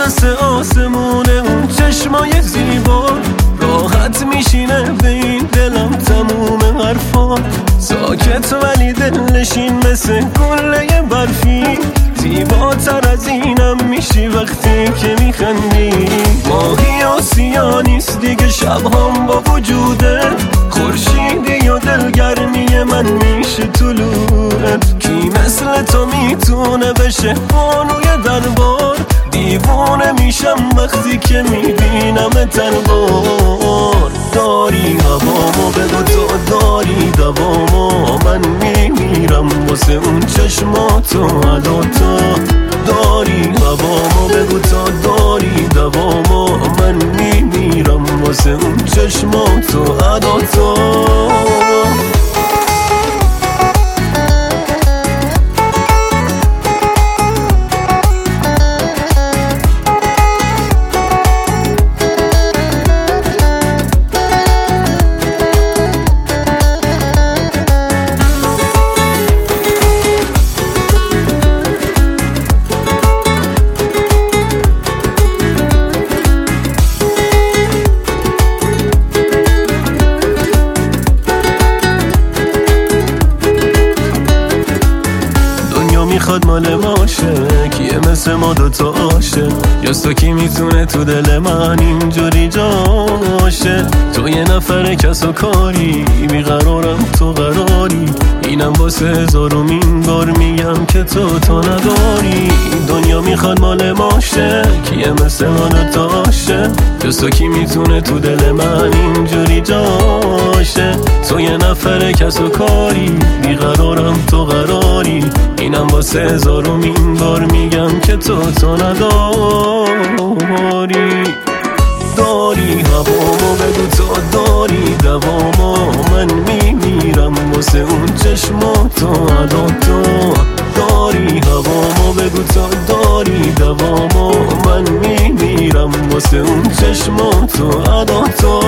مثل آسمونه اون چشمای زیبا، راحت میشینه به این دلم تموم حرفا. ساکت ولی دلنشین مثل گله برفی، زیباتر از اینم میشی وقتی که میخندی. ماهی آسیا نیست دیگه شبهام با وجوده، خورشیدی و دلگرمی من میشه طلوعت. کی مثل تو میتونه بشه بانوی دربار، دیوانه میشم وقتی که میبینم تنبار. داری هوامو بگو تو داری دوامو، من میمیرم واسه اون چشماتو عداتا. داری هوامو بگو تو داری دوامو، من میمیرم واسه اون چشماتو عداتا. میخواد مال ماشه، کیه مثل ما دوتا عاشق؟ جز تو کی میتونه تو دل من اینجوری جاشه؟ تو یه نفر کس و کاری، بیقرارم تو قراری، اینم واسه هزارمین بار میگم که تو نداری. دنیا میخواد مال ماشه، کیه مثل ما دوتا عاشق؟ جز تو کی میتونه تو دل من اینجوری جاشه؟ تو یه نفر کس و کاری، بیقرارم تو قراری، اینم واسه هزارمین بار میگم که تو نداری. داری هوامو بگو تو داری دوامو، من میمیرم واسه اون چشماتو عداتا. داری هوامو بگو تو داری دوامو، من میمیرم واسه اون چشماتو عداتا.